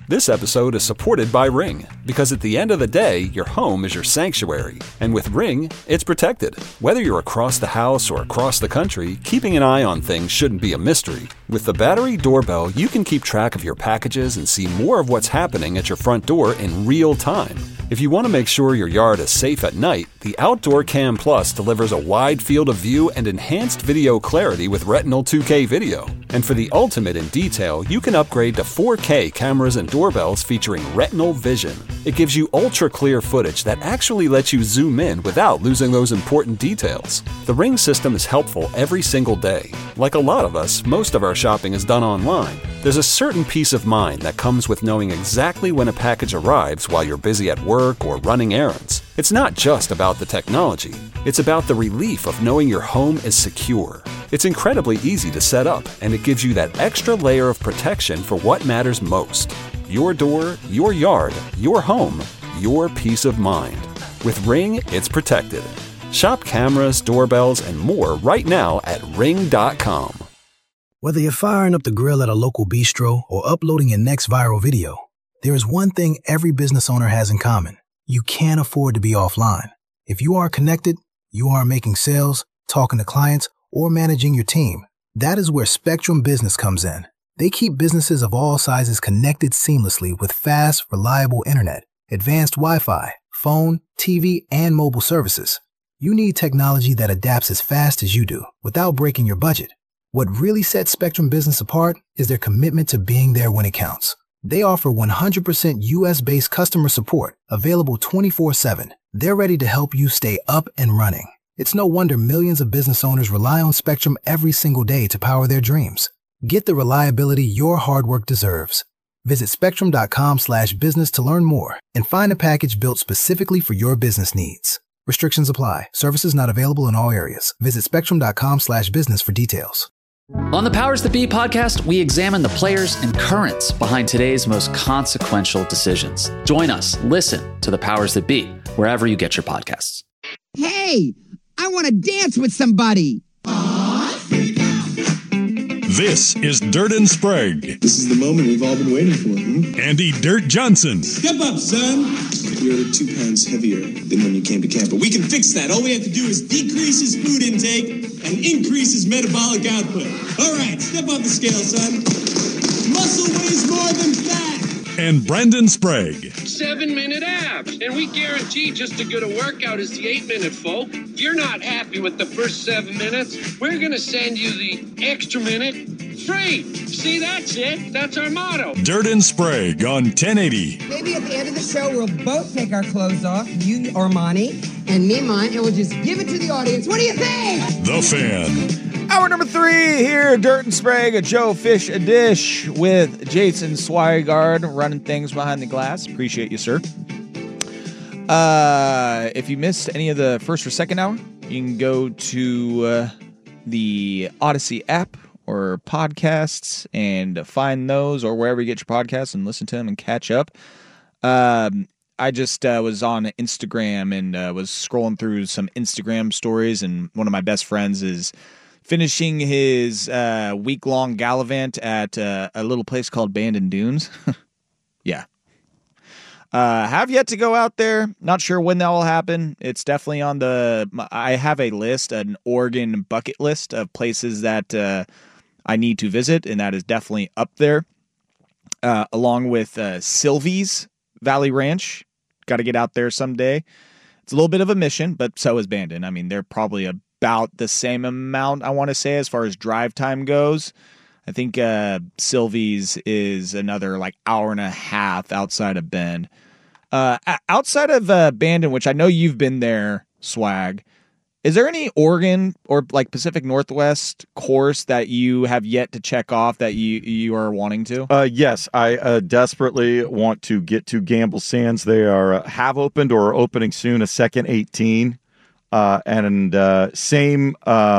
This episode is supported by Ring, because at the end of the day, your home is your sanctuary. And with Ring, it's protected. Whether you're across the house or across the country, keeping an eye on things shouldn't be a mystery. With the battery doorbell, you can keep track of your packages and see more of what's happening at your front door in real time. If you want to make sure your yard is safe at night, the Outdoor Cam Plus delivers a wide field of view and enhanced video clarity with Retinal 2K video. And for the ultimate in detail, you can upgrade to 4K cameras and doorbells featuring Retinal Vision. It gives you ultra-clear footage that actually lets you zoom in without losing those important details. The Ring system is helpful every single day. Like a lot of us, most of our shopping is done online. There's a certain peace of mind that comes with knowing exactly when a package arrives while you're busy at work or running errands. It's not just about the technology. It's about the relief of knowing your home is secure. It's incredibly easy to set up, and it gives you that extra layer of protection for what matters most. Your door, your yard, your home, your peace of mind. With Ring, it's protected. Shop cameras, doorbells, and more right now at ring.com. Whether you're firing up the grill at a local bistro or uploading your next viral video, there is one thing every business owner has in common. You can't afford to be offline. If you are connected, you are making sales, talking to clients, or managing your team. That is where Spectrum Business comes in. They keep businesses of all sizes connected seamlessly with fast, reliable internet, advanced Wi-Fi, phone, TV, and mobile services. You need technology that adapts as fast as you do without breaking your budget. What really sets Spectrum Business apart is their commitment to being there when it counts. They offer 100% US-based customer support, available 24/7. They're ready to help you stay up and running. It's no wonder millions of business owners rely on Spectrum every single day to power their dreams. Get the reliability your hard work deserves. Visit spectrum.com/business to learn more and find a package built specifically for your business needs. Restrictions apply. Services not available in all areas. Visit spectrum.com/business for details. On the Powers That Be podcast, we examine the players and currents behind today's most consequential decisions. Join us. Listen to the Powers That Be wherever you get your podcasts. Hey, I want to dance with somebody. This is Dirt and Sprague. This is the moment we've all been waiting for. Andy Dirt Johnson. Step up, son. You're 2 pounds heavier than when you came to camp, but we can fix that. All we have to do is decrease his food intake and increase his metabolic output. All right, step on the scale, son. Muscle weighs more than fat. And Brandon Sprague. 7-minute abs. And we guarantee just as good a workout as the 8-minute, folk. If you're not happy with the first 7 minutes, we're going to send you the extra minute free. See, that's it. That's our motto. Dirt and Sprague on 1080. Maybe at the end of the show, we'll both take our clothes off, you Armani, and me mine, and we'll just give it to the audience. What do you think? The Fan. Hour number 3 here, Dirt and Sprague, a Joe Fish a Dish with Jason Swigard running things behind the glass. Appreciate you, sir. If you missed any of the first or second hour, you can go to the Odyssey app or podcasts and find those, or wherever you get your podcasts, and listen to them and catch up. I just was on Instagram and was scrolling through some Instagram stories, and one of my best friends is finishing his week-long gallivant at a little place called Bandon Dunes. Yeah. Have yet to go out there. Not sure when that will happen. It's definitely on I have a list, an Oregon bucket list of places that I need to visit, and that is definitely up there. Along with Sylvie's Valley Ranch. Got to get out there someday. It's a little bit of a mission, but so is Bandon. I mean, they're probably about the same amount, I want to say, as far as drive time goes. I think Sylvie's is another hour and a half outside of Bend. Outside of Bandon, which I know you've been there, Swag, is there any Oregon or Pacific Northwest course that you have yet to check off that you are wanting to? Yes, I desperately want to get to Gamble Sands. They have opened or are opening soon a second 18. And same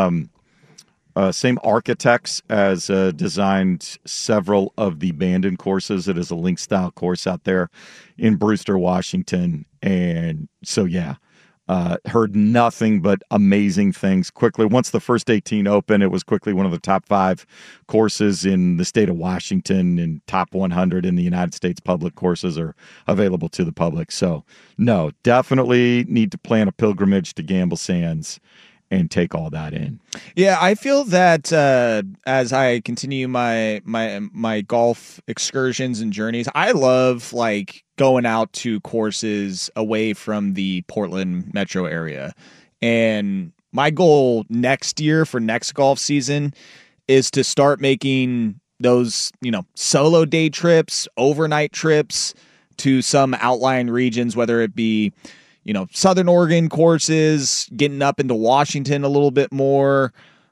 architects as designed several of the Bandon courses. It is a link style course out there in Brewster, Washington. And so, yeah, Heard nothing but amazing things quickly. Once the first 18 opened, it was quickly one of the top 5 courses in the state of Washington, and top 100 in the United States public courses are available to the public. So, no, definitely need to plan a pilgrimage to Gamble Sands and take all that in. Yeah, I feel that as I continue my golf excursions and journeys, I love like going out to courses away from the Portland metro area. And my goal next year for next golf season is to start making those, solo day trips, overnight trips to some outlying regions, whether it be Southern Oregon courses, getting up into Washington a little bit more.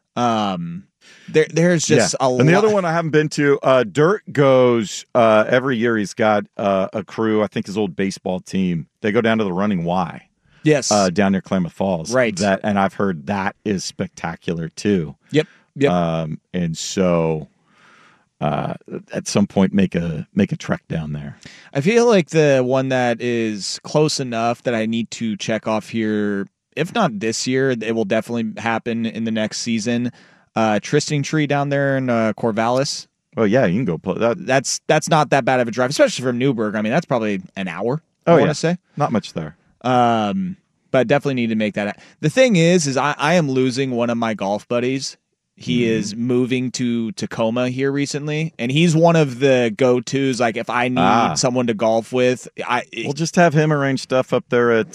There's just a lot. And the other one I haven't been to, Dirt goes every year. He's got a crew, I think his old baseball team. They go down to the Running Y. Yes. Down near Klamath Falls. Right. And I've heard that is spectacular too. Yep. And so at some point make a trek down there. I feel like the one that is close enough that I need to check off here, if not this year, it will definitely happen in the next season. Tristan Tree down there in Corvallis. Oh yeah, you can go play that. That's not that bad of a drive, especially from Newburgh. I mean, that's probably an hour. I want to say not much there. But definitely need to make that. The thing is I am losing one of my golf buddies. He is moving to Tacoma here recently, and he's one of the go-tos. Like if I need someone to golf with, we'll just have him arrange stuff up there at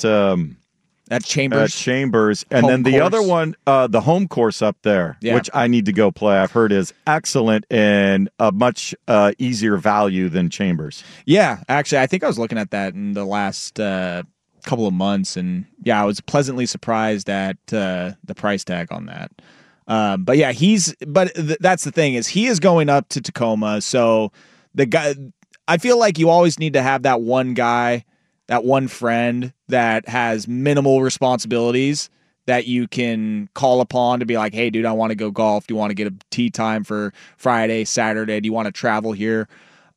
Chambers, and home then the course. other one, the home course up there, which I need to go play. I've heard is excellent and a much easier value than Chambers. Yeah, actually, I think I was looking at that in the last couple of months, and I was pleasantly surprised at the price tag on that. But yeah, that's the thing is he is going up to Tacoma. So the guy, I feel like you always need to have that one guy, that one friend that has minimal responsibilities that you can call upon to be like, hey dude, I want to go golf. Do you want to get a tee time for Friday, Saturday? Do you want to travel here?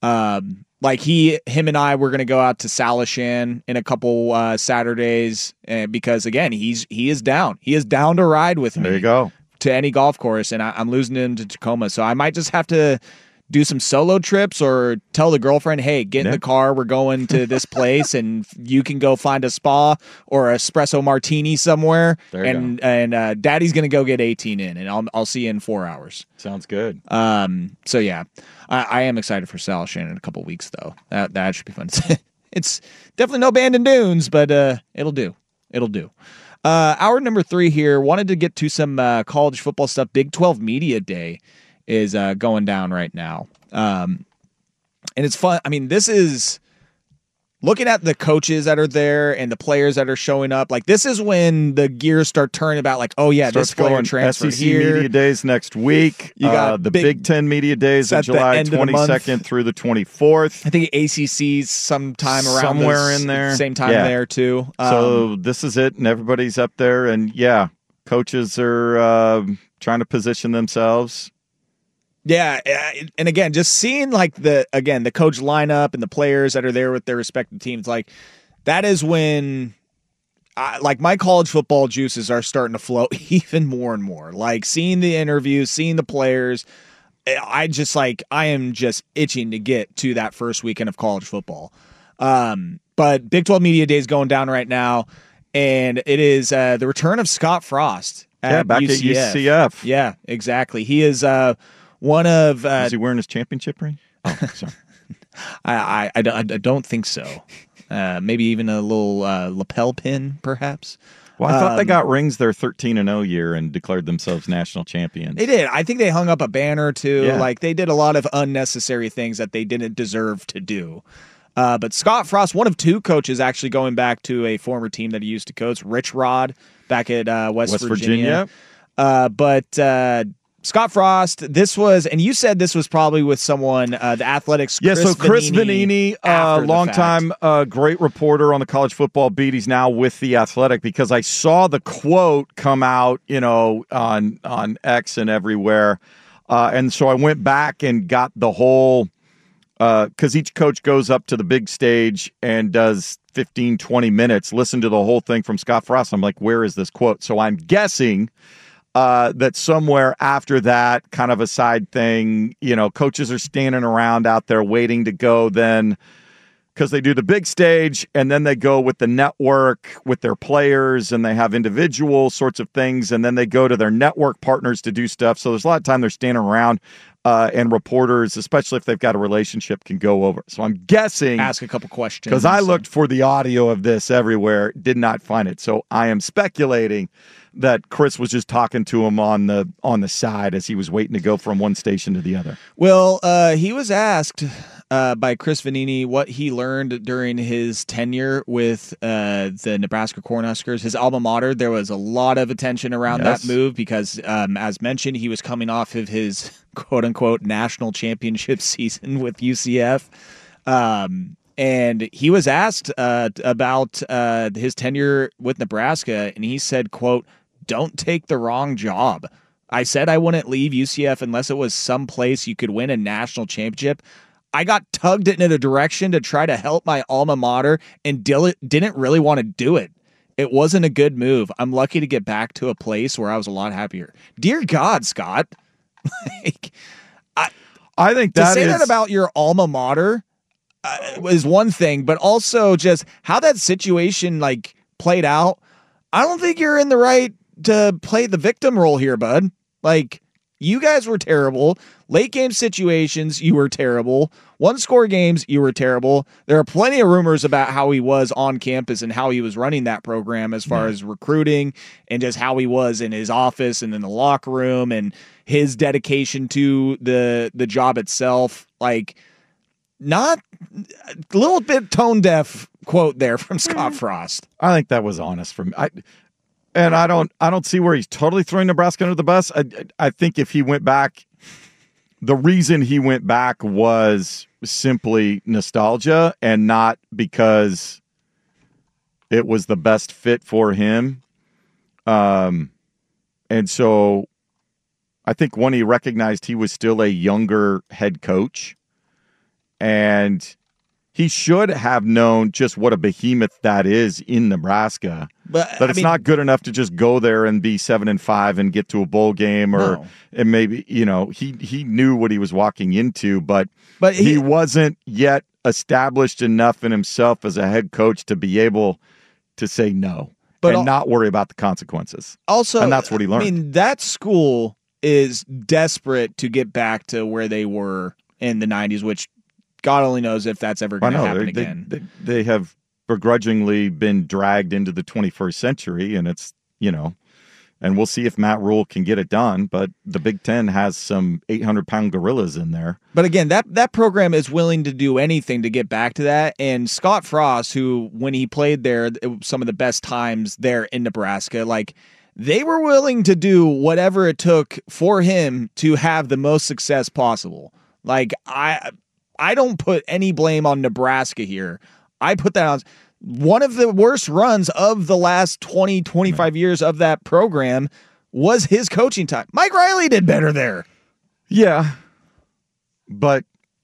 Like him and I were going to go out to Salishan in a couple Saturdays because again, he is down. He is down to ride with me. There you go. To any golf course, and I'm losing him to Tacoma. So I might just have to do some solo trips or tell the girlfriend, hey, get in the car. We're going to this place, and you can go find a spa or espresso martini somewhere. And Daddy's going to go get 18 in, and I'll see you in 4 hours. Sounds good. So yeah, I am excited for Salishan in a couple weeks, though. That should be fun. It's definitely no Bandon Dunes, but it'll do. It'll do. Hour number 3 here. Wanted to get to some college football stuff. Big 12 Media Day is going down right now. And it's fun. I mean, this is looking at the coaches that are there and the players that are showing up. Like, this is when the gears start turning about like, oh, yeah, this player transferred SEC here. Media Days next week. You got the Big Ten Media Days on July 22nd through the 24th. I think ACC's sometime around somewhere in there. Same time there, too. So this is it, and everybody's up there. And, coaches are trying to position themselves. Yeah, and again, just seeing like the coach lineup and the players that are there with their respective teams, like that is when, like my college football juices are starting to flow even more and more. Like seeing the interviews, seeing the players, I am just itching to get to that first weekend of college football. But Big 12 Media Day is going down right now, and it is the return of Scott Frost back UCF. at UCF. Yeah, exactly. He is one of is he wearing his championship ring? Oh, sorry. I don't think so. Maybe even a little lapel pin, perhaps. Well, I thought they got rings their 13-0 year and declared themselves national champions. They did. I think they hung up a banner too. Yeah. Like they did a lot of unnecessary things that they didn't deserve to do. But Scott Frost, one of 2 coaches, actually going back to a former team that he used to coach, Rich Rod, back at West Virginia. But Scott Frost, this was, and you said this was probably with someone, the Athletics. Chris Vanini, longtime great reporter on the college football beat. He's now with the Athletic because I saw the quote come out, on X and everywhere, and so I went back and got the whole because each coach goes up to the big stage and does 15, 20 minutes, listen to the whole thing from Scott Frost. I'm like, where is this quote? So I'm guessing that somewhere after that, kind of a side thing, coaches are standing around out there waiting to go then, because they do the big stage and then they go with the network with their players and they have individual sorts of things, and then they go to their network partners to do stuff. So there's a lot of time they're standing around, and reporters, especially if they've got a relationship, can go over. So I'm guessing, ask a couple questions, because I looked for the audio of this everywhere, did not find it. So I am speculating that Chris was just talking to him on the side as he was waiting to go from one station to the other. Well, he was asked by Chris Vannini what he learned during his tenure with the Nebraska Cornhuskers, his alma mater. There was a lot of attention around that move because, as mentioned, he was coming off of his quote-unquote national championship season with UCF. And he was asked about his tenure with Nebraska, and he said, quote, "Don't take the wrong job. I said I wouldn't leave UCF unless it was someplace you could win a national championship. I got tugged in a direction to try to help my alma mater and didn't really want to do it. It wasn't a good move. I'm lucky to get back to a place where I was a lot happier." Dear God, Scott. I think that to say that about your alma mater is one thing, but also just how that situation played out. I don't think you're in the right to play the victim role here, bud. You guys were terrible. Late game situations, you were terrible. One-score games, you were terrible. There are plenty of rumors about how he was on campus and how he was running that program as far as recruiting and just how he was in his office and in the locker room and his dedication to the job itself. Not a little bit tone deaf quote there from Scott Frost. I think that was honest from I don't see where he's totally throwing Nebraska under the bus. I think if he went back, the reason he went back was simply nostalgia and not because it was the best fit for him. And so I think when he recognized he was still a younger head coach, and he should have known just what a behemoth that is in Nebraska. But it's not good enough to just go there and be 7-5 and get to a bowl game, and maybe he knew what he was walking into, but he wasn't yet established enough in himself as a head coach to be able to say no and not worry about the consequences. Also, and that's what he learned. That school is desperate to get back to where they were in the 90s, which God only knows if that's ever going to happen again. They have begrudgingly been dragged into the 21st century, and it's, and we'll see if Matt Rule can get it done, but the Big Ten has some 800-pound gorillas in there. But again, that program is willing to do anything to get back to that, and Scott Frost, who, when he played there, some of the best times there in Nebraska, they were willing to do whatever it took for him to have the most success possible. I don't put any blame on Nebraska here. I put that on one of the worst runs of the last 20, 25 years of that program was his coaching time. Mike Riley did better there. Yeah, but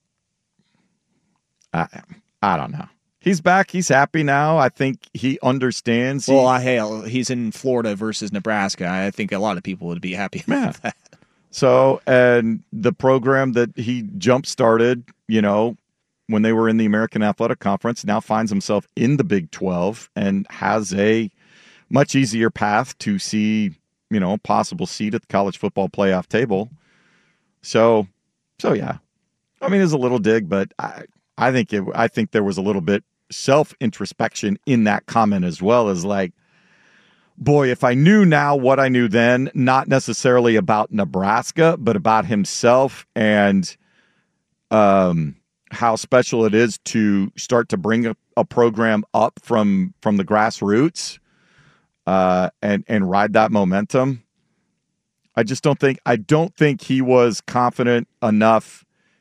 I don't know. He's back. He's happy now. I think he understands. Well, he's in Florida versus Nebraska. I think a lot of people would be happy about that. So, and the program that he jump-started, when they were in the American Athletic Conference, now finds himself in the Big 12 and has a much easier path to see, a possible seat at the college football playoff table. So yeah. It's a little dig, but I think there was a little bit self-introspection in that comment as well, as boy, if I knew now what I knew then, not necessarily about Nebraska, but about himself and how special it is to start to bring a program up from the grassroots and ride that momentum. I don't think he was confident enough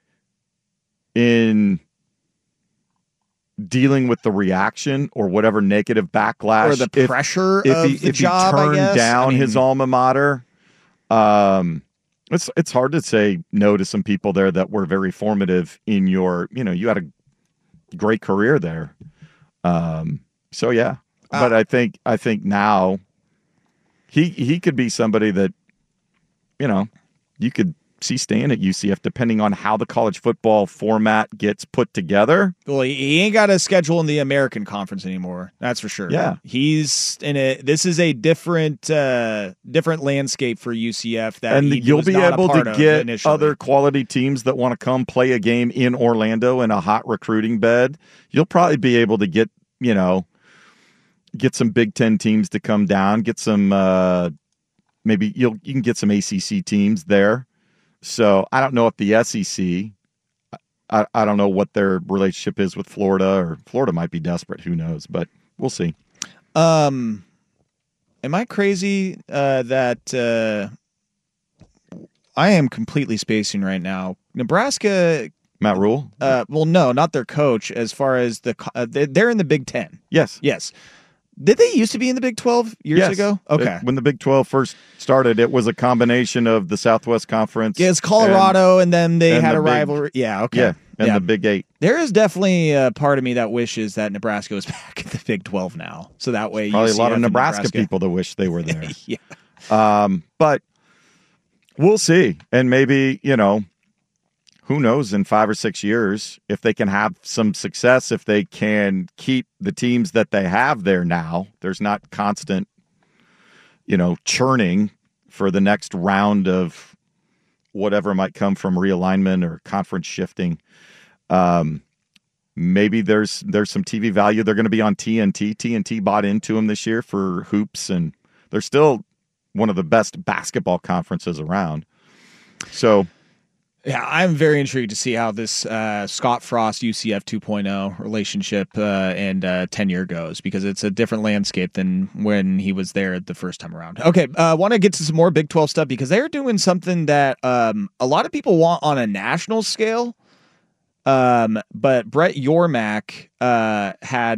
in dealing with the reaction or whatever negative backlash or the pressure of the job, if he turned down his alma mater, It's hard to say no to some people there that were very formative in your, you had a great career there. So yeah, but I think now he could be somebody that, you could see staying at UCF depending on how the college football format gets put together. Well, he ain't got a schedule in the American Conference anymore. That's for sure. Yeah. He's in it. This is a different landscape for UCF and you'll be able to get other quality teams that want to come play a game in Orlando in a hot recruiting bed. You'll probably be able to get some Big Ten teams to come down, get some, maybe you can get some ACC teams there. So I don't know if the SEC, I don't know what their relationship is with Florida, or Florida might be desperate. Who knows? But we'll see. Am I crazy that I am completely spacing right now? Nebraska, Matt Rule? Well, no, not their coach. As far as they're in the Big Ten. Yes. Did they used to be in the Big 12 years ago? Okay. When the Big 12 first started, it was a combination of the Southwest Conference. Yeah, it's Colorado, and then they had a rivalry. Yeah, okay. Yeah, and the Big 8. There is definitely a part of me that wishes that Nebraska was back in the Big 12 now. So that way, probably a lot of Nebraska people that wish they were there. Yeah. But we'll see. And maybe, who knows in 5 or 6 years if they can have some success, if they can keep the teams that they have there now. There's not constant, churning for the next round of whatever might come from realignment or conference shifting. Maybe there's some TV value. They're going to be on TNT. TNT bought into them this year for hoops, and they're still one of the best basketball conferences around. So, yeah, I'm very intrigued to see how this Scott Frost UCF 2.0 relationship and tenure goes, because it's a different landscape than when he was there the first time around. Okay, I want to get to some more Big 12 stuff, because they're doing something that a lot of people want on a national scale. But Brett Yormark had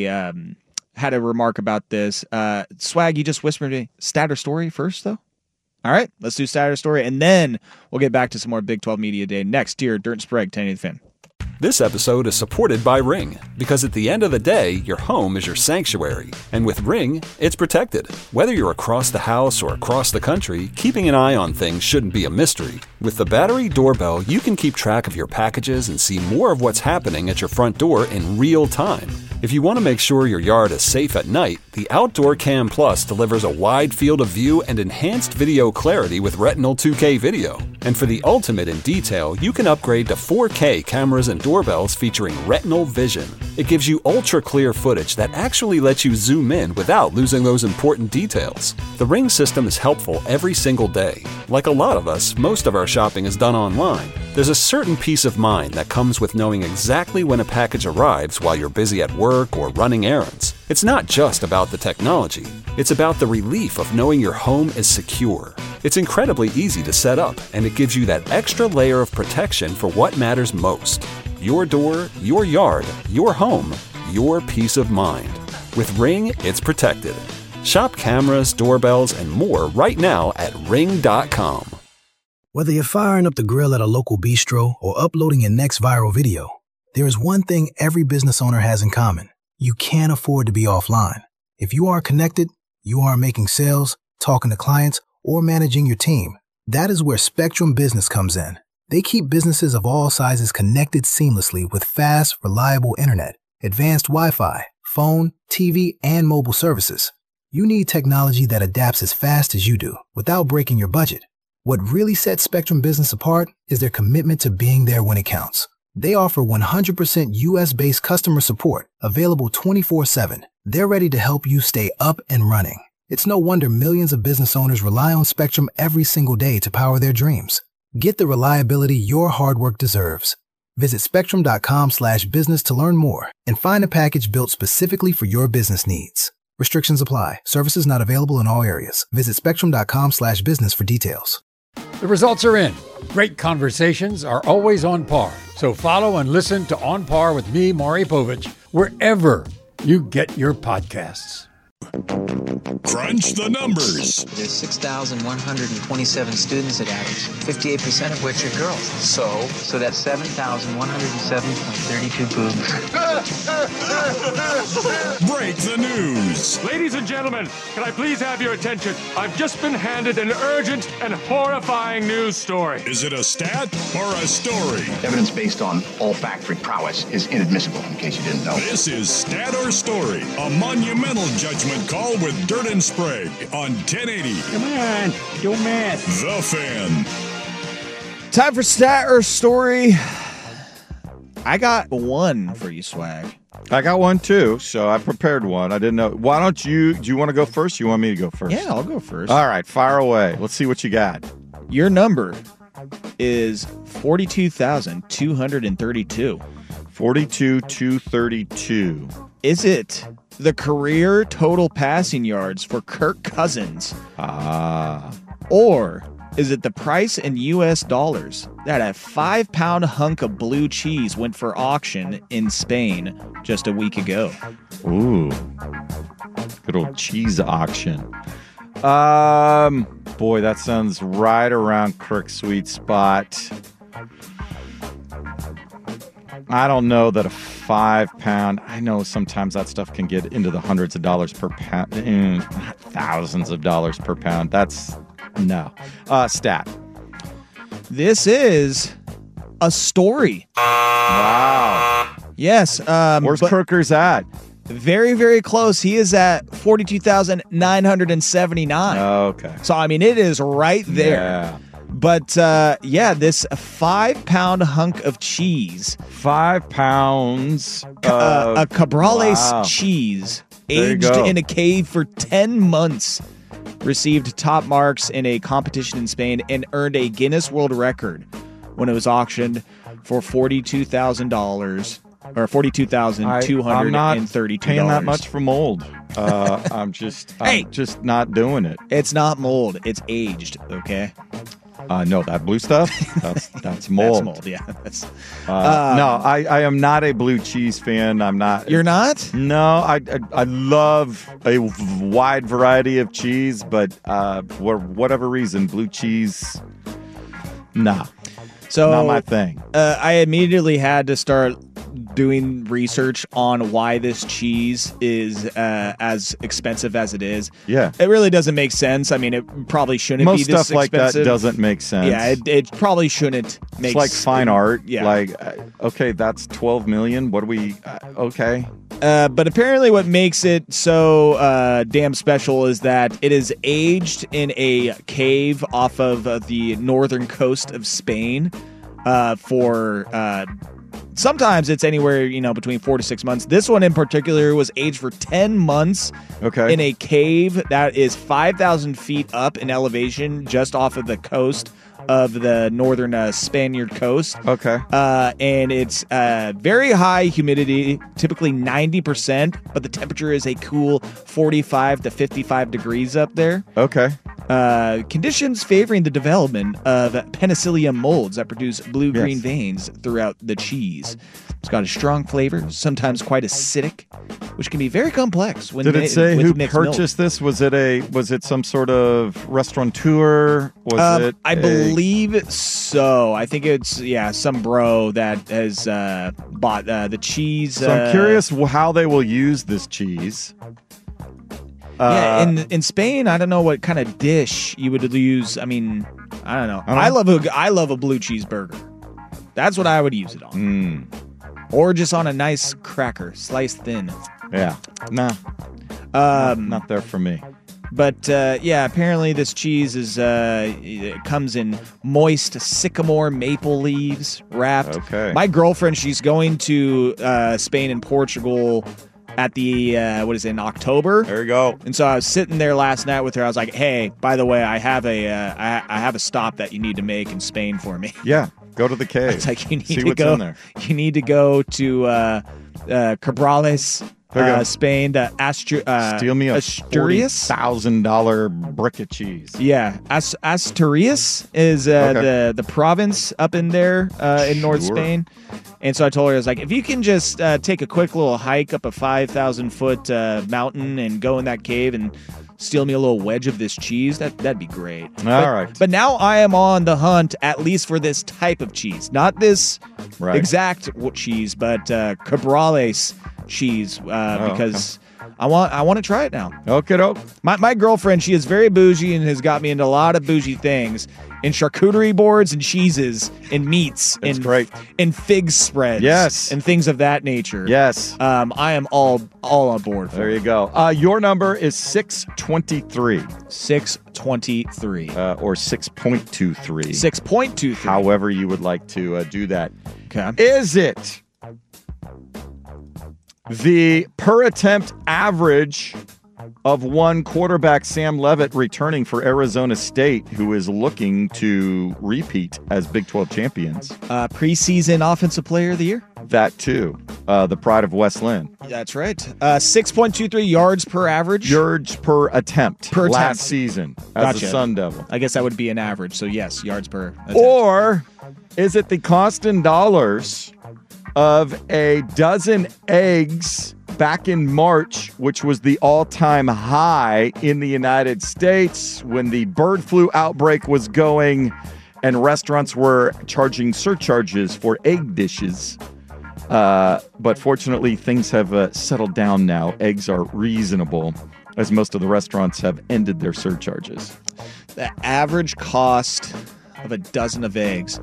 a remark about this. Swag, you just whispered me. Stat or story first, though? All right, let's do Stat or story, and then we'll get back to some more Big 12 Media Day next here. Dirt and Sprague, 1080 The Fan. This episode is supported by Ring, because at the end of the day, your home is your sanctuary. And with Ring, it's protected. Whether you're across the house or across the country, keeping an eye on things shouldn't be a mystery. With the Battery Doorbell, you can keep track of your packages and see more of what's happening at your front door in real time. If you want to make sure your yard is safe at night, the Outdoor Cam Plus delivers a wide field of view and enhanced video clarity with Retinal 2K video. And for the ultimate in detail, you can upgrade to 4K cameras and doorbells featuring Retinal Vision. It gives you ultra-clear footage that actually lets you zoom in without losing those important details. The Ring system is helpful every single day. Like a lot of us, most of our shopping is done online. There's a certain peace of mind that comes with knowing exactly when a package arrives while you're busy at work or running errands. It's not just about the technology. It's about the relief of knowing your home is secure. It's incredibly easy to set up, and it gives you that extra layer of protection for what matters most. Your door, your yard, your home, your peace of mind. With Ring, it's protected. Shop cameras, doorbells, and more right now at Ring.com. Whether you're firing up the grill at a local bistro or uploading your next viral video, there is one thing every business owner has in common. You can't afford to be offline. If you are connected, you are making sales, talking to clients, or managing your team. That is where Spectrum Business comes in. They keep businesses of all sizes connected seamlessly with fast, reliable internet, advanced Wi-Fi, phone, TV, and mobile services. You need technology that adapts as fast as you do without breaking your budget. What really sets Spectrum Business apart is their commitment to being there when it counts. They offer 100% US-based customer support, available 24/7. They're ready to help you stay up and running. It's no wonder millions of business owners rely on Spectrum every single day to power their dreams. Get the reliability your hard work deserves. Visit spectrum.com/business to learn more and find a package built specifically for your business needs. Restrictions apply. Services not available in all areas. Visit spectrum.com/business for details. The results are in. Great conversations are always on par. So follow and listen to On Par with me, Maury Povich, wherever you get your podcasts. Crunch the numbers. There's 6,127 students at Adams, 58% of which are girls. So that's 7,107.32 boobs. Break the news. Ladies and gentlemen, can I please have your attention? I've just been handed an urgent and horrifying news story. Is it a stat or a story? Evidence based on olfactory prowess is inadmissible, in case you didn't know. This is Stat or Story, a monumental judgment call with Dirt and Sprague on 1080. Come on, do math. The Fan. Time for Stat or Story. I got one for you, Swag. I got one too, so I prepared one. I didn't know. Why don't you? Do you want to go first? Or you want me to go first? Yeah, I'll go first. All right, fire away. Let's see what you got. Your number is 42,232. 42,232. Is it the career total passing yards for Kirk Cousins? Or is it the price in U.S. dollars that a 5-pound hunk of blue cheese went for auction in Spain just a week ago? Ooh. Good old cheese auction. Boy, that sounds right around Kirk's sweet spot. I don't know that a 5-pound, I know sometimes that stuff can get into the hundreds of dollars per pound, thousands of dollars per pound. That's, no. Stat. This is a story. Wow. Yes. Where's Kirkers at? Very, very close. He is at 42,979. Okay. So, I mean, it is right there. Yeah. But, this 5-pound hunk of cheese. 5 pounds. A Cabrales cheese aged in a cave for 10 months. Received top marks in a competition in Spain and earned a Guinness World Record when it was auctioned for $42,000 or $42,232. I'm not paying that much for mold. I'm just not doing it. It's not mold. It's aged. Okay. No, that blue stuff. That's mold. That's mold. Yeah. That's. No, I am not a blue cheese fan. I'm not. You're not? No, I love a wide variety of cheese, but for whatever reason, blue cheese, nah. So not my thing. I immediately had to start doing research on why this cheese is as expensive as it is. Yeah. It really doesn't make sense. I mean, it probably shouldn't Most be this stuff like expensive. that doesn't make sense. Yeah, it probably shouldn't make sense. It's like fine art. Yeah. Like, okay, that's $12 million. What do we, okay. But apparently what makes it so damn special is that it is aged in a cave off of the northern coast of Spain for sometimes it's anywhere, between 4 to 6 months. This one in particular was aged for 10 months in a cave that is 5,000 feet up in elevation just off of the coast of the northern Spaniard coast. Okay. And it's very high humidity, typically 90%, but the temperature is a cool 45 to 55 degrees up there. Okay. Conditions favoring the development of penicillium molds that produce blue-green Yes. veins throughout the cheese. It's got a strong flavor, sometimes quite acidic, which can be very complex. When Did it say who mixed purchased this? Was it some sort of restaurateur? Was I believe so. I think it's some bro that has bought the cheese. So I'm curious how they will use this cheese. In Spain, I don't know what kind of dish you would use. I mean, I don't know. I love a blue cheeseburger. That's what I would use it on. Or just on a nice cracker, sliced thin. Yeah. Nah. Not there for me. But apparently this cheese is it comes in moist sycamore maple leaves wrapped. Okay. My girlfriend, she's going to Spain and Portugal at the in October. There you go. And so I was sitting there last night with her. I was like, "Hey, by the way, I have a stop that you need to make in Spain for me." Yeah, go to the cave. It's like you need See to what's go. in there. You need to go to Cabrales, Spain. The Steal me a Asturias $40,000 brick of cheese. Yeah, Asturias is the province up in there in North Spain. And so I told her, I was like, if you can just take a quick little hike up a 5,000-foot mountain and go in that cave and steal me a little wedge of this cheese, that'd be great. All right. But now I am on the hunt, at least for this type of cheese. Not this exact cheese, but Cabrales cheese, because I want to try it now. Okay, My girlfriend, she is very bougie and has got me into a lot of bougie things. In charcuterie boards and cheeses and meats and fig spreads and things of that nature. Yes. I am all on board for There you go. Your number is 623. 623. Or 6.23. 6.23. However you would like to do that. Okay. Is it the per attempt average of one quarterback, Sam Leavitt, returning for Arizona State, who is looking to repeat as Big 12 champions? Preseason Offensive Player of the Year? That too. The pride of West Lynn. That's right. 6.23 yards per average? Yards per attempt. Last season as a Sun Devil. I guess that would be an average. So yes, yards per attempt. Or is it the cost in dollars of a dozen eggs back in March, which was the all-time high in the United States when the bird flu outbreak was going and restaurants were charging surcharges for egg dishes. But fortunately, things have settled down now. Eggs are reasonable, as most of the restaurants have ended their surcharges. The average cost of a dozen of eggs.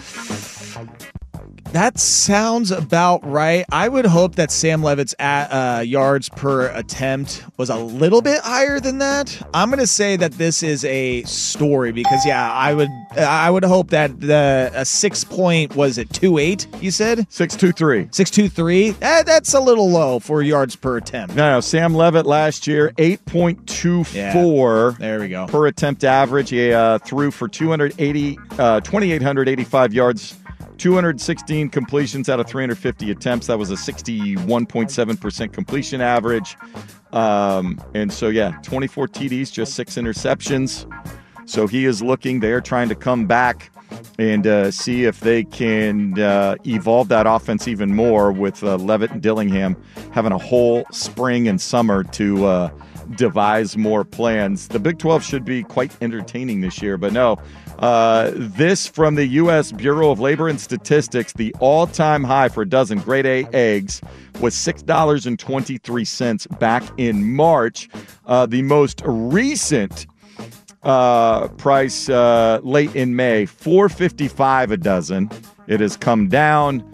That sounds about right. I would hope that Sam Leavitt's yards per attempt was a little bit higher than that. I'm going to say that this is a story because, I would hope that a 6.28, you said? 623. 623? That's a little low for yards per attempt. No, Sam Leavitt last year, 8.24. There we go. Per attempt average. He threw for 2,885 yards. 216 completions out of 350 attempts. That was a 61.7% completion average. And so, 24 TDs, just 6 interceptions. So he is looking. They're trying to come back and see if they can evolve that offense even more with Leavitt and Dillingham having a whole spring and summer to devise more plans. The Big 12 should be quite entertaining this year, but no. This from the U.S. Bureau of Labor and Statistics, the all-time high for a dozen grade A eggs was $6.23 back in March. The most recent price late in May, $4.55 a dozen. It has come down,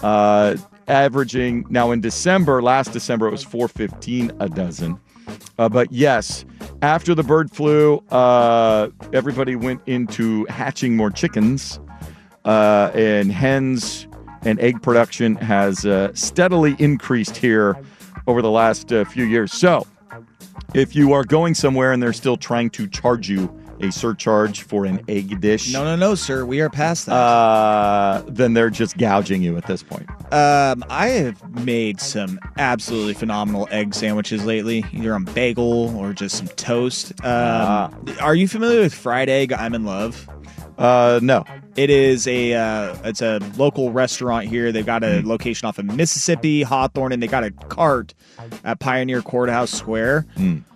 averaging now in December. Last December it was $4.15 a dozen. But yes, after the bird flu, everybody went into hatching more chickens, and hens and egg production has steadily increased here over the last few years. So if you are going somewhere and they're still trying to charge you a surcharge for an egg dish. No, sir. We are past that. Then they're just gouging you at this point. I have made some absolutely phenomenal egg sandwiches lately, either on bagel or just some toast. Are you familiar with Fried Egg? I'm in love. No. It is it's a local restaurant here. They've got a location off of Mississippi, Hawthorne, and they got a cart at Pioneer Courthouse Square.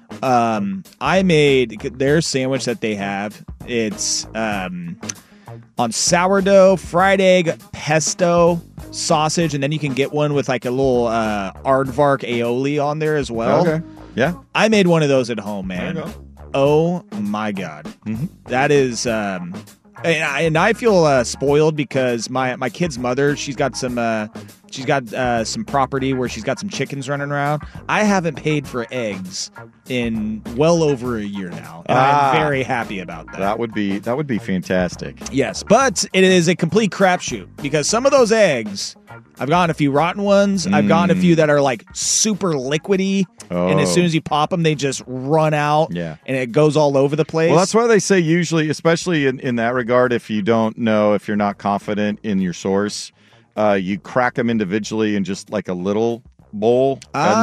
I made their sandwich that they have. It's on sourdough, fried egg, pesto, sausage, and then you can get one with like a little aardvark aioli on there as well. Okay. Yeah. I made one of those at home, man. There you go. Oh my God. That is and I feel spoiled because my kid's mother, she's got some property where she's got some chickens running around. I haven't paid for eggs in well over a year now, and I'm very happy about that. That would be fantastic. Yes, but it is a complete crapshoot because some of those eggs, I've gotten a few rotten ones. I've gotten a few that are like super liquidy, and as soon as you pop them, they just run out, and it goes all over the place. Well, that's why they say usually, especially in that regard, if you don't know, if you're not confident in your source, you crack them individually in just like a little bowl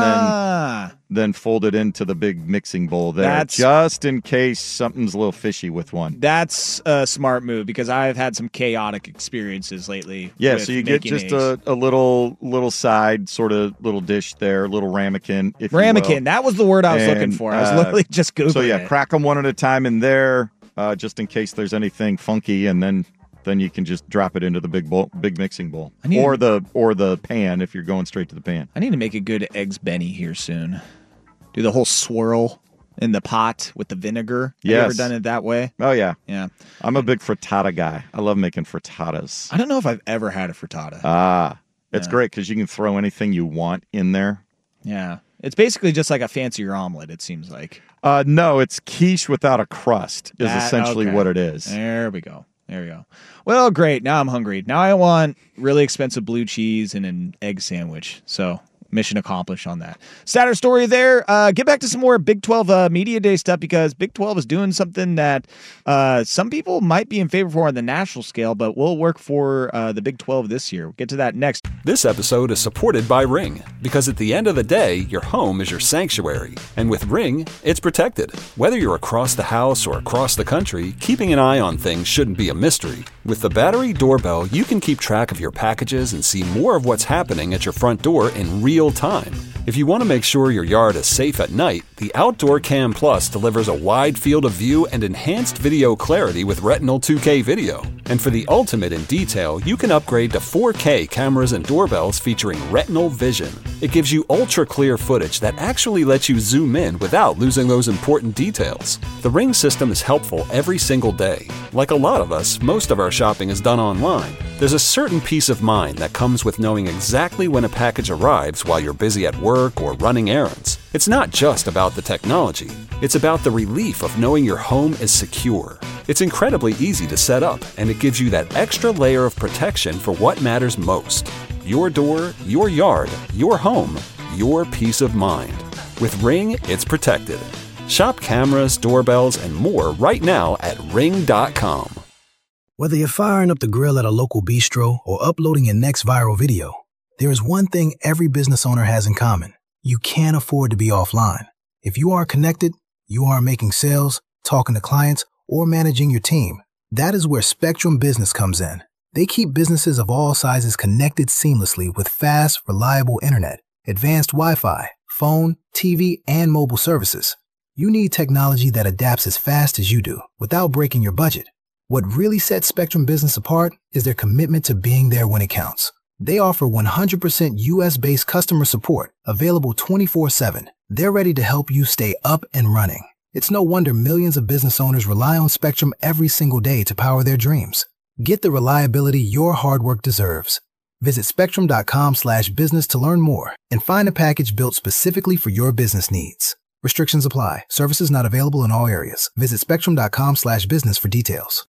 and then fold it into the big mixing bowl there, just in case something's a little fishy with one. That's a smart move because I've had some chaotic experiences lately. Yeah, so you get just a little side sort of little dish there, little ramekin. Ramekin, that was the word I was looking for. I was literally just Googling So yeah, crack them one at a time in there, just in case there's anything funky, and then you can just drop it into the big mixing bowl, or the pan if you're going straight to the pan. I need to make a good eggs Benny here soon. Do the whole swirl in the pot with the vinegar. Have you ever done it that way? Oh yeah, yeah. I'm a big frittata guy. I love making frittatas. I don't know if I've ever had a frittata. It's great because you can throw anything you want in there. Yeah, it's basically just like a fancier omelet. It seems like. No, it's quiche without a crust. Is essentially what it is. There we go. Well, great. Now I'm hungry. Now I want really expensive blue cheese and an egg sandwich. So mission accomplished on that. Sadder story there. Get back to some more Big 12 Media Day stuff because Big 12 is doing something that some people might be in favor for on the national scale, but will work for the Big 12 this year. We'll get to that next. This episode is supported by Ring, because at the end of the day, your home is your sanctuary. And with Ring, it's protected. Whether you're across the house or across the country, keeping an eye on things shouldn't be a mystery. With the Battery Doorbell, you can keep track of your packages and see more of what's happening at your front door in real time. If you want to make sure your yard is safe at night, the Outdoor Cam Plus delivers a wide field of view and enhanced video clarity with Retinal 2K video. And for the ultimate in detail, you can upgrade to 4K cameras and doorbells featuring Retinal Vision. It gives you ultra-clear footage that actually lets you zoom in without losing those important details. The Ring system is helpful every single day. Like a lot of us, most of our shopping is done online. There's a certain peace of mind that comes with knowing exactly when a package arrives while you're busy at work or running errands. It's not just about the technology. It's about the relief of knowing your home is secure. It's incredibly easy to set up, and it gives you that extra layer of protection for what matters most. Your door, your yard, your home, your peace of mind. With Ring, it's protected. Shop cameras, doorbells, and more right now at Ring.com. Whether you're firing up the grill at a local bistro or uploading your next viral video, there is one thing every business owner has in common. You can't afford to be offline. If you are connected, you are making sales, talking to clients, or managing your team. That is where Spectrum Business comes in. They keep businesses of all sizes connected seamlessly with fast, reliable internet, advanced Wi-Fi, phone, TV, and mobile services. You need technology that adapts as fast as you do without breaking your budget. What really sets Spectrum Business apart is their commitment to being there when it counts. They offer 100% US-based customer support, available 24/7. They're ready to help you stay up and running. It's no wonder millions of business owners rely on Spectrum every single day to power their dreams. Get the reliability your hard work deserves. Visit spectrum.com/business to learn more and find a package built specifically for your business needs. Restrictions apply. Services not available in all areas. Visit spectrum.com/business for details.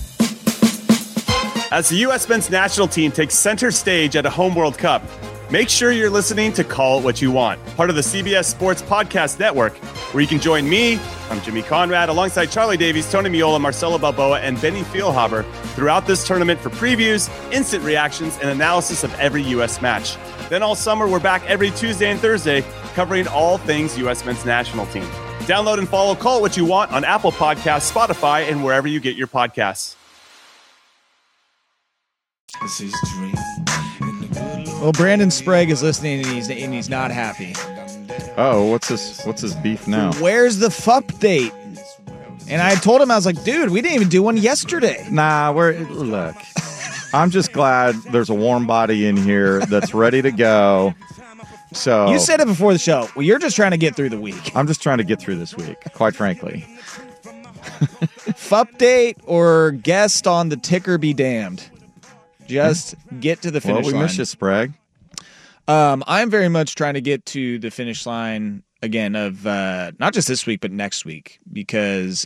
As the U.S. men's national team takes center stage at a home World Cup, make sure you're listening to Call It What You Want, part of the CBS Sports Podcast Network, where you can join me, I'm Jimmy Conrad, alongside Charlie Davies, Tony Miola, Marcelo Balboa, and Benny Feilhaber throughout this tournament for previews, instant reactions, and analysis of every U.S. match. Then all summer, we're back every Tuesday and Thursday, covering all things U.S. men's national team. Download and follow Call It What You Want on Apple Podcasts, Spotify, and wherever you get your podcasts. Well, Brandon Sprague is listening and he's not happy. Oh, what's his beef now? Where's the FUP date? And I told him, I was like, dude, we didn't even do one yesterday. Nah, look. I'm just glad there's a warm body in here that's ready to go. So you said it before the show. Well, you're just trying to get through the week. I'm just trying to get through this week, quite frankly. FUP date or guest on the ticker be damned. Just get to the finish line. Well, we miss you, Sprague. I'm very much trying to get to the finish line again of not just this week, but next week, because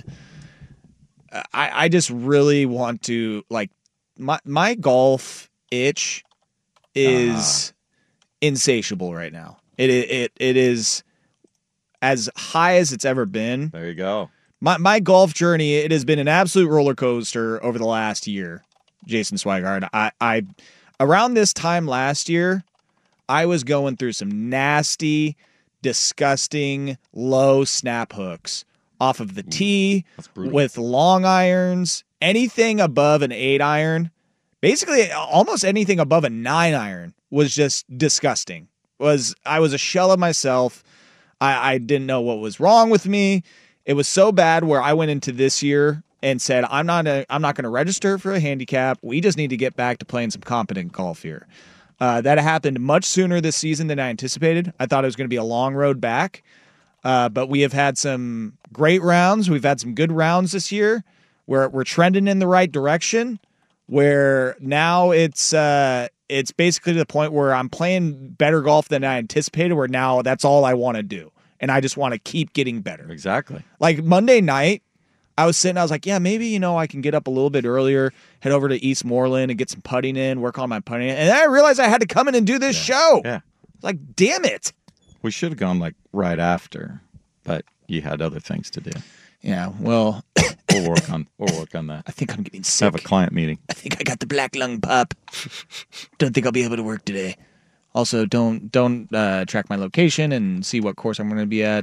I just really want to, like, my golf itch is insatiable right now. It is as high as it's ever been. There you go. My golf journey, it has been an absolute roller coaster over the last year. Jason Swigard. I around this time last year, I was going through some nasty, disgusting, low snap hooks off of the tee with long irons, anything above an 8-iron, basically almost anything above a 9-iron was just disgusting. I was a shell of myself. I didn't know what was wrong with me. It was so bad where I went into this year and said, I'm not going to register for a handicap. We just need to get back to playing some competent golf here. That happened much sooner this season than I anticipated. I thought it was going to be a long road back, but we have had some great rounds. We've had some good rounds this year where we're trending in the right direction, where now it's basically to the point where I'm playing better golf than I anticipated, where now that's all I want to do. And I just want to keep getting better. Exactly. Like Monday night, I was maybe, I can get up a little bit earlier, head over to Eastmoreland and get some putting in, work on my putting. And then I realized I had to come in and do this show. Yeah. Like, damn it. We should have gone like right after, but you had other things to do. Yeah, well, we'll work on that. I think I'm getting sick. Have a client meeting. I think I got the black lung pop. Don't think I'll be able to work today. Also, don't track my location and see what course I'm going to be at.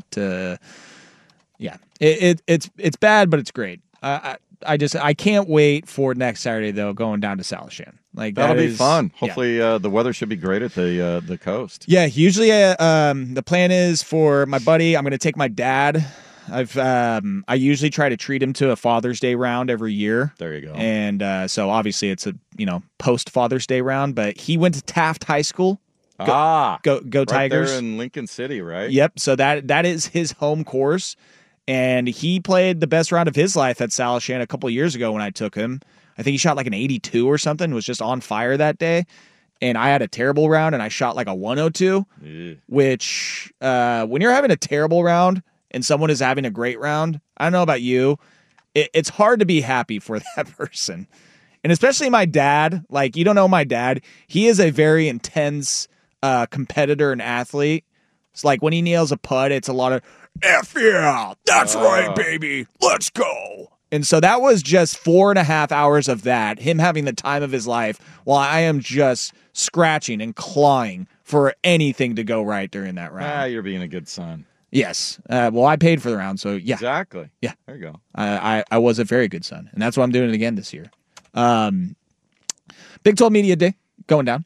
Yeah, it's bad, but it's great. I can't wait for next Saturday though, going down to Salishan. Like that'll be fun. Hopefully, the weather should be great at the coast. Yeah, usually the plan is for my buddy. I'm going to take my dad. I usually try to treat him to a Father's Day round every year. There you go. And so obviously it's a post Father's Day round, but he went to Taft High School. Go right Tigers! There in Lincoln City, right? Yep. So that is his home course, and he played the best round of his life at Salishan a couple of years ago when I took him. I think he shot like an 82 or something. Was just on fire that day, and I had a terrible round, and I shot like a 102. Yeah. Which when you're having a terrible round and someone is having a great round, I don't know about you, it's hard to be happy for that person, and especially my dad. Like, you don't know my dad; he is a very intense competitor and athlete. It's like when he nails a putt, it's a lot of F yeah, that's right, baby, let's go. And so that was just 4.5 hours of that, him having the time of his life, while I am just scratching and clawing for anything to go right during that round. You're being a good son. Yes. Well, I paid for the round, so yeah. Exactly. Yeah. There you go. I was a very good son, and that's why I'm doing it again this year. Big 12 Media Day going down.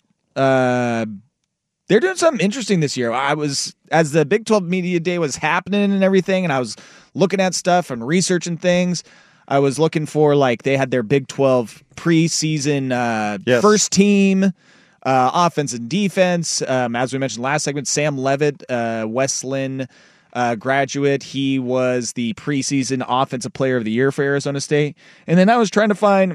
They're doing something interesting this year. As the Big 12 Media Day was happening and everything, and I was looking at stuff and researching things, I was looking for, like, they had their Big 12 preseason first team, offense and defense. As we mentioned last segment, Sam Levitt, Wesleyan graduate. He was the preseason Offensive Player of the Year for Arizona State. And then I was trying to find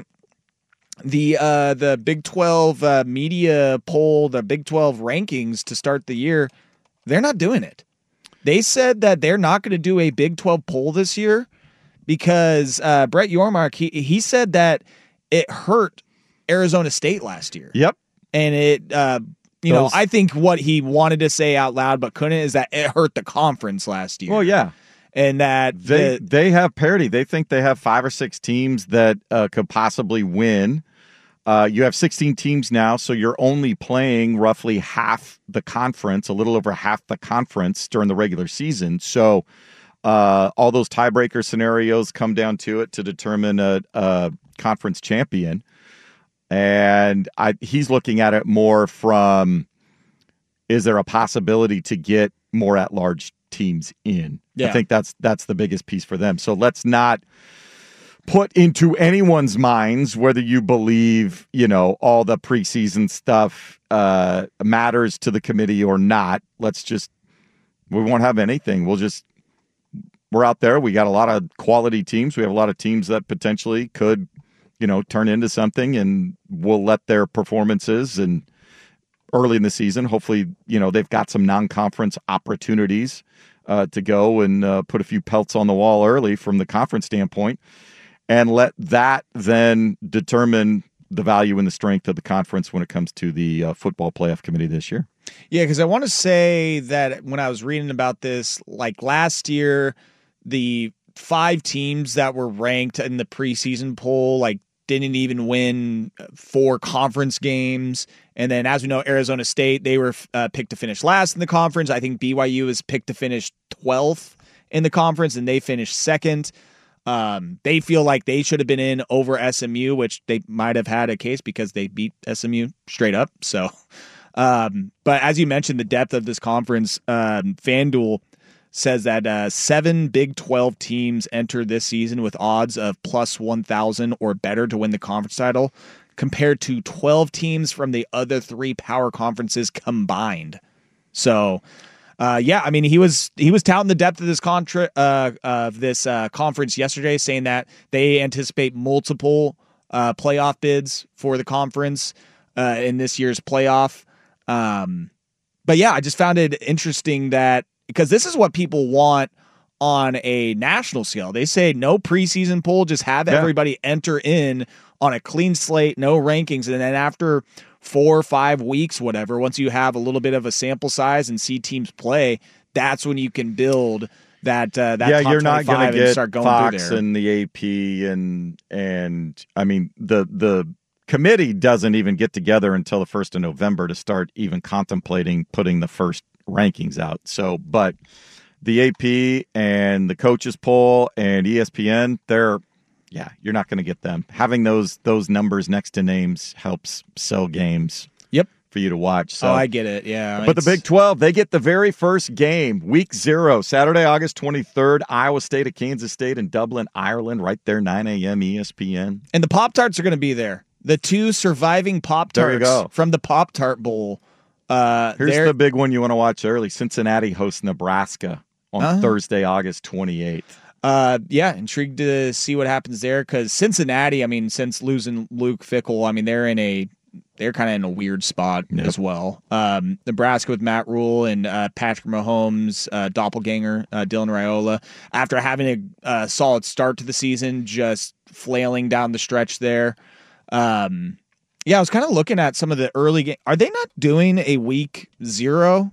the Big 12 media poll, the Big 12 rankings to start the year. They're not doing it. They said that they're not going to do a Big 12 poll this year because Brett Yormark, he said that it hurt Arizona State last year. Yep. And it, I think what he wanted to say out loud but couldn't is that it hurt the conference last year. Well, yeah. And that they have parity. They think they have 5 or 6 teams that could possibly win. You have 16 teams now, so you're only playing roughly half the conference, a little over half the conference during the regular season. So all those tiebreaker scenarios come down to it to determine a conference champion. And he's looking at it more from, is there a possibility to get more at-large teams in? Yeah. I think that's the biggest piece for them. So let's not put into anyone's minds whether you believe, all the preseason stuff matters to the committee or not. We won't have anything. We're out there. We got a lot of quality teams. We have a lot of teams that potentially could, turn into something, and we'll let their performances and early in the season, hopefully, they've got some non-conference opportunities to go and put a few pelts on the wall early from the conference standpoint, and let that then determine the value and the strength of the conference when it comes to the football playoff committee this year. Yeah, because I want to say that when I was reading about this, like last year, the 5 teams that were ranked in the preseason poll, like didn't even win 4 conference games. And then, as we know, Arizona State, they were picked to finish last in the conference. I think BYU was picked to finish 12th in the conference, and they finished second. They feel like they should have been in over SMU, which they might have had a case because they beat SMU straight up. So, but as you mentioned, the depth of this conference, FanDuel says that 7 Big 12 teams enter this season with odds of plus 1,000 or better to win the conference title, compared to 12 teams from the other 3 power conferences combined. So, yeah, I mean, he was touting the depth of this conference yesterday, saying that they anticipate multiple playoff bids for the conference in this year's playoff. But yeah, I just found it interesting that, because this is what people want on a national scale. They say no preseason poll, just have everybody enter in on a clean slate, no rankings, and then after 4 or 5 weeks, whatever, once you have a little bit of a sample size and see teams play, that's when you can build that top you're not going to get start going Fox through there. and the AP and I mean the committee doesn't even get together until the 1st of November to start even contemplating putting the first rankings out. So, but the AP and the coaches poll and ESPN, you're not going to get them. Having those numbers next to names helps sell games. Yep. For you to watch. So, I get it. Yeah. But the Big 12, they get the very first game, week 0, Saturday, August 23rd, Iowa State at Kansas State in Dublin, Ireland, right there, 9 a.m. ESPN. And the Pop-Tarts are going to be there. The 2 surviving Pop-Tarts from the Pop-Tart Bowl. Here's the big one you want to watch early. Cincinnati hosts Nebraska on Thursday, August 28th. Yeah, intrigued to see what happens there, because Cincinnati, I mean, since losing Luke Fickell, I mean, they're kind of in a weird spot as well. Nebraska with Matt Rule and Patrick Mahomes, doppelganger, Dylan Raiola, after having a solid start to the season, just flailing down the stretch there. Yeah, I was kind of looking at some of the early games. Are they not doing a week 0?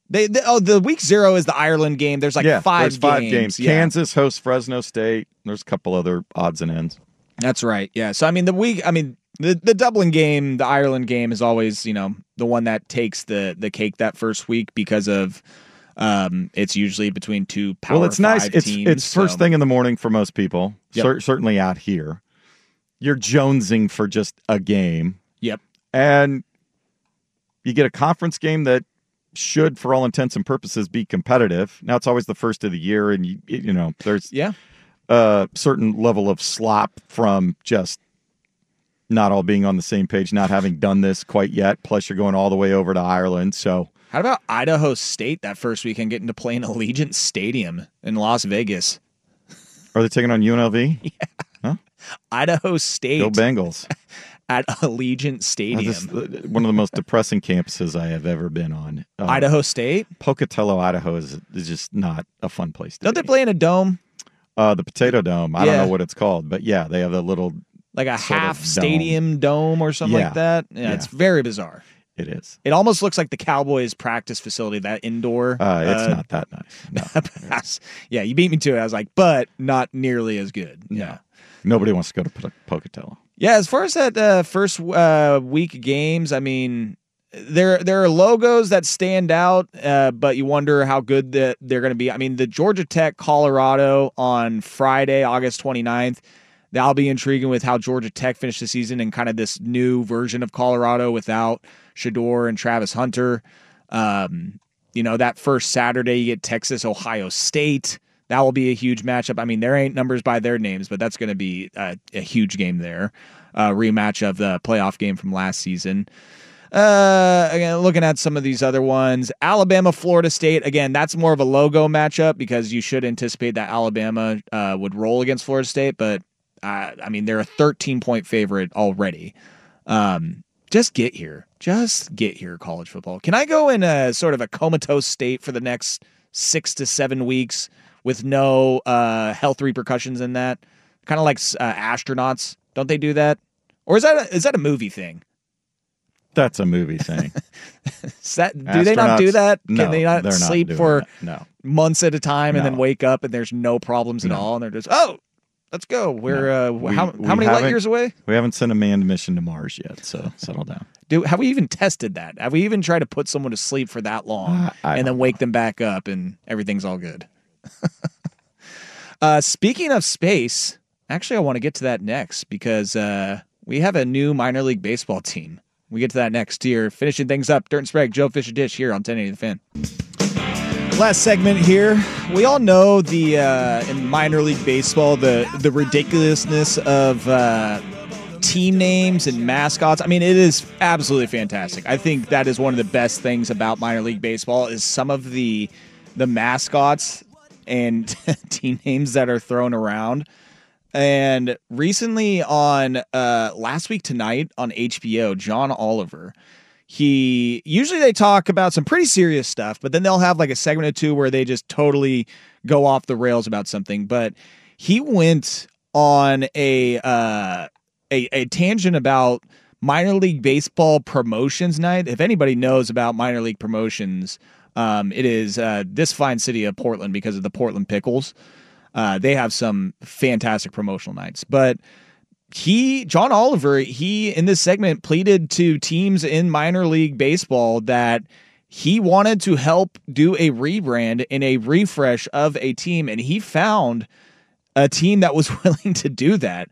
The week 0 is the Ireland game. There's like 5 games. Yeah. Kansas hosts Fresno State. There's a couple other odds and ends. That's right. Yeah. So the Dublin game, the Ireland game is always, the one that takes the cake that first week, because of it's usually between 2 Power 5 Well, it's nice. teams. It's first thing in the morning for most people. Yep. Certainly out here. You're jonesing for just a game. Yep. And you get a conference game that should, for all intents and purposes, be competitive. Now, it's always the first of the year, and there's a certain level of slop from just not all being on the same page, not having done this quite yet. Plus, you're going all the way over to Ireland. So, how about Idaho State that first weekend getting to play in Allegiant Stadium in Las Vegas? Are they taking on UNLV? Yeah. Huh? Idaho State. Go Bengals. At Allegiant Stadium. One of the most depressing campuses I have ever been on. Idaho State? Pocatello, Idaho is just not a fun place to Don't they play in a dome? The Potato Dome. I don't know what it's called, but yeah, they have a little... Like a half stadium dome or something like that? Yeah, it's very bizarre. It is. It almost looks like the Cowboys practice facility, that indoor. It's not that nice. No. Yeah, you beat me to it. I was like, but not nearly as good. No. Yeah. Nobody wants to go to Pocatello. Yeah, as far as that first week games, I mean, there are logos that stand out, but you wonder how good they're going to be. I mean, the Georgia Tech Colorado on Friday, August 29th, that'll be intriguing with how Georgia Tech finished the season and kind of this new version of Colorado without Shedeur and Travis Hunter. That first Saturday, you get Texas, Ohio State. That will be a huge matchup. I mean, there ain't numbers by their names, but that's going to be a huge game there. Rematch of the playoff game from last season. Again, looking at some of these other ones. Alabama, Florida State. Again, that's more of a logo matchup because you should anticipate that Alabama would roll against Florida State. But, I mean, they're a 13-point favorite already. Just get here. Just get here, college football. Can I go in a sort of a comatose state for the next 6 to 7 weeks with no health repercussions in that? Kind of like astronauts. Don't they do that? Or is that a movie thing? That's a movie thing. Do they not do that? No, Can they not sleep for no. months at a time and then wake up and there's no problems at all? And they're just, Let's go. We're how many light years away? We haven't sent a manned mission to Mars yet, so settle down. Dude, have we even tested that? Have we even tried to put someone to sleep for that long and then wake them back up and everything's all good? Speaking of space, actually, I want to get to that next because we have a new minor league baseball team. We get to that next year. Finishing things up, Dirt and Sprague, Joe Fisher Dish here on 1080 The Fan. Last segment here. We all know in minor league baseball the ridiculousness of team names and mascots. I mean, it is absolutely fantastic. I think that is one of the best things about minor league baseball is some of the mascots and team names that are thrown around. And recently on Last Week Tonight on HBO, John Oliver, usually they talk about some pretty serious stuff, but then they'll have like a segment or two where they just totally go off the rails about something. But he went on a tangent about minor league baseball promotions night. If anybody knows about minor league promotions, it is this fine city of Portland because of the Portland Pickles. They have some fantastic promotional nights, but John Oliver, in this segment pleaded to teams in minor league baseball that he wanted to help do a rebrand and a refresh of a team. And he found a team that was willing to do that.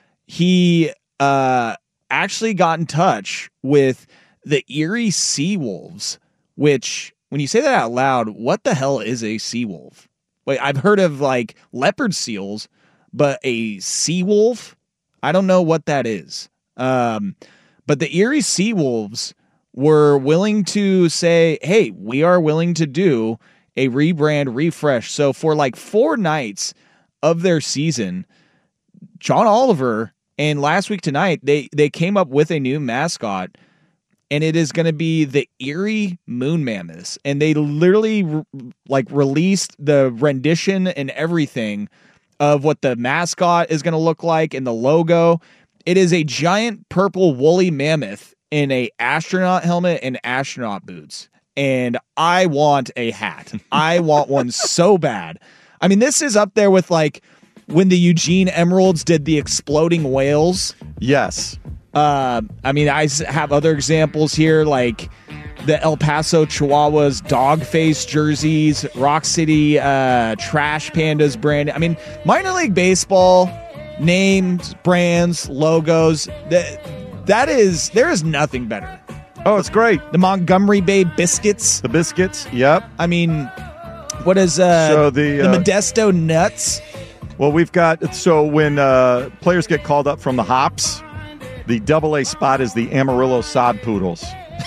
He, actually got in touch with the Erie Seawolves, which when you say that out loud, what the hell is a seawolf? Wait, I've heard of like leopard seals, but a seawolf? I don't know what that is. But the Erie Seawolves were willing to say, hey, we are willing to do a rebrand refresh. So for like 4 nights of their season, John Oliver and Last Week Tonight, they came up with a new mascot, and it is going to be the Erie Moon Mammoths. And they literally released the rendition and everything of what the mascot is going to look like and the logo. It is a giant purple woolly mammoth in a astronaut helmet and astronaut boots. And I want a hat. I want one so bad. I mean, this is up there with like when the Eugene Emeralds did the exploding whales. Yes. I mean, I have other examples here, like the El Paso Chihuahuas dog face jerseys, Rock City Trash Pandas brand. I mean, minor league baseball, names, brands, logos, there is nothing better. Oh, it's great. The Montgomery Bay Biscuits. The Biscuits, yep. I mean, what is the Modesto Nuts? Well, we've got, so when players get called up from the Hops, the AA spot is the Amarillo Sod Poodles.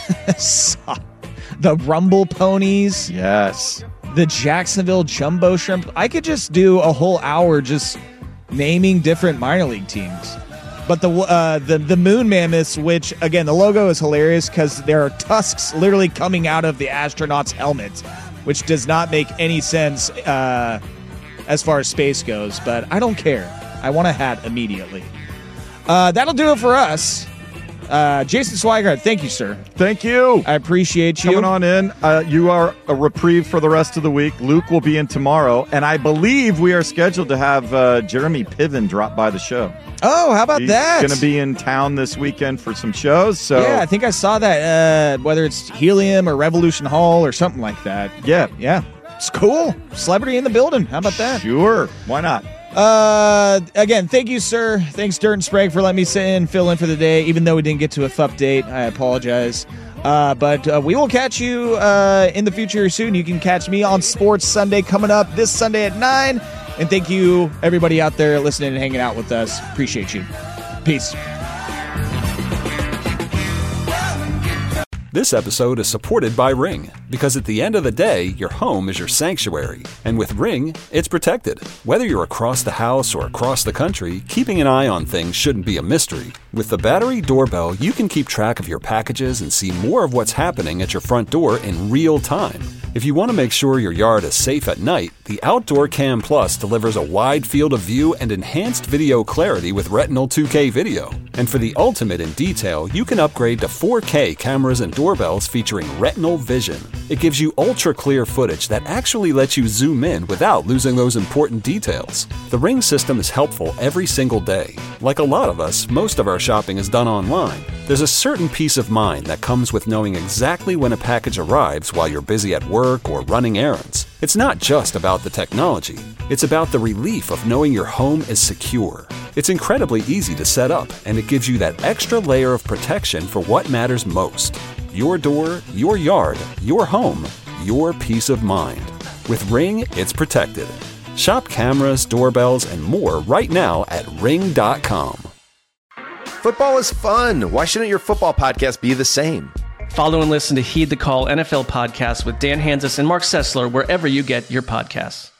The Rumble Ponies. Yes. The Jacksonville Jumbo Shrimp. I could just do a whole hour just naming different minor league teams. But the Moon Mammoths, which, again, the logo is hilarious because there are tusks literally coming out of the astronauts' helmets, which does not make any sense as far as space goes. But I don't care. I want a hat immediately. That'll do it for us. Jason Swigert, thank you, sir. Thank you. I appreciate you. Coming on in. You are a reprieve for the rest of the week. Luke will be in tomorrow, and I believe we are scheduled to have Jeremy Piven drop by the show. Oh, how about that? He's going to be in town this weekend for some shows. So yeah, I think I saw that, whether it's Helium or Revolution Hall or something like that. Yeah. It's cool. Celebrity in the building. How about that? Sure. Why not? Again, thank you, sir. Thanks, Dirt and Sprague, for letting me sit in, fill in for the day. Even though we didn't get to a FUP date, I apologize. But we will catch you in the future soon. You can catch me on Sports Sunday coming up this Sunday at 9. And thank you, everybody out there listening and hanging out with us. Appreciate you. Peace. This episode is supported by Ring, because at the end of the day, your home is your sanctuary. And with Ring, it's protected. Whether you're across the house or across the country, keeping an eye on things shouldn't be a mystery. With the Battery Doorbell, you can keep track of your packages and see more of what's happening at your front door in real time. If you want to make sure your yard is safe at night, The Outdoor Cam Plus delivers a wide field of view and enhanced video clarity with Retinal 2K video. And for the ultimate in detail, you can upgrade to 4K cameras and doorbells featuring Retinal Vision. It gives you ultra-clear footage that actually lets you zoom in without losing those important details. The Ring system is helpful every single day. Like a lot of us, most of our shopping is done online. There's a certain peace of mind that comes with knowing exactly when a package arrives while you're busy at work or running errands. It's not just about the technology. It's about the relief of knowing your home is secure. It's incredibly easy to set up, and it gives you that extra layer of protection for what matters most. Your door, your yard, your home, your peace of mind. With Ring, it's protected. Shop cameras, doorbells, and more right now at Ring.com. Football is fun. Why shouldn't your football podcast be the same? Follow and listen to Heed the Call NFL podcast with Dan Hanzus and Mark Sessler wherever you get your podcasts.